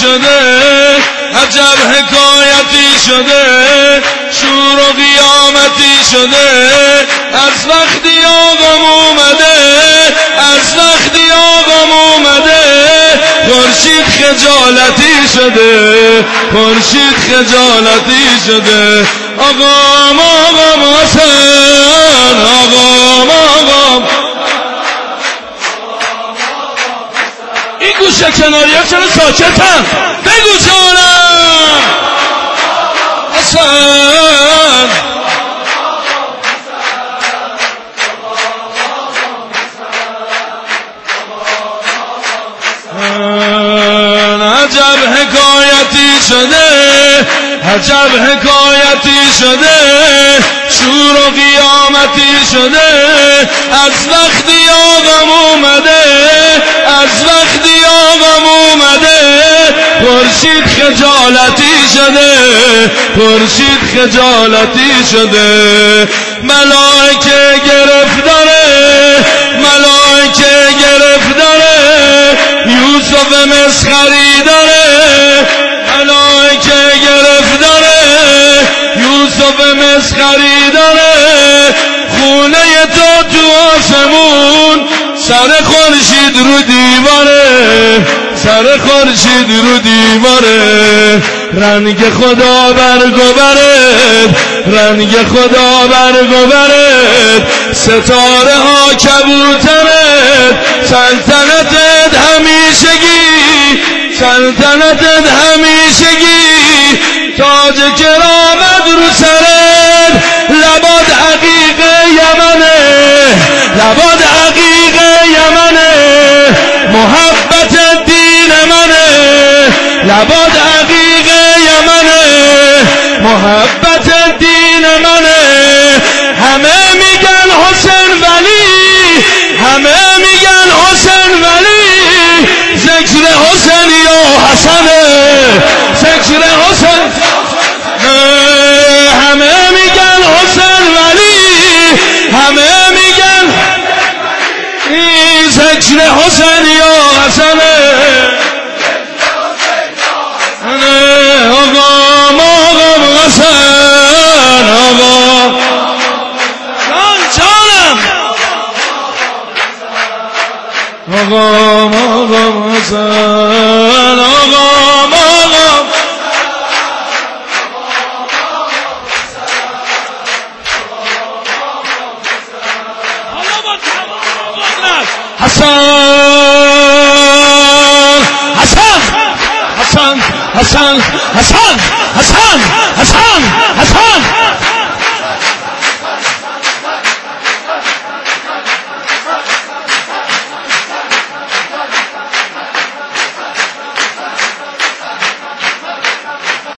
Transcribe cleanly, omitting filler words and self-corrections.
شده عجب حکایتی شده شور و قیامتی شده از وقتی آقام اومده از وقتی آقام اومده خورشید خجالتی شده خورشید خجالتی شده آقام آقام حسن آقام آقام این گوشه کناری ها چرا ساکتن بگو جانم حسن عجب حکایتی شده عجب حکایتی شده شور و قیامتی شده از وقتی آقام اومده از وقتی آقام اومده خورشید خجالتی شده خورشید خجالتی شده ملائکه گرفتاره ملائکه گرفتاره یوسف مسخری داره ملائکه گرفتاره یوسف مسخری داره خونه تو آسمون سر خورشید رو دیواره سر خورشید رو دیواره رنگ خدا برگوبرد رنگ خدا برگوبرد ستاره ها کبوترد سلطنتت همیشگی سلطنتت همیشگی تاج کرامت رو سرت لباد عقیق یمنه لباد عقیق یمنه محبت دین منه لباد عقیق یمنه محبت دین منه همه میگن حسین ولی همه میگن حسین ولی ذکر حسین یا حسنه ذکر حسین همه میگن حسین ولی همه میگن ذکر حسین یا حسنه آقام آقام حسن آقام جانم آقام آقام حسن آقام آقام حسن حسن حسن حسن حسن حسن حسن حسن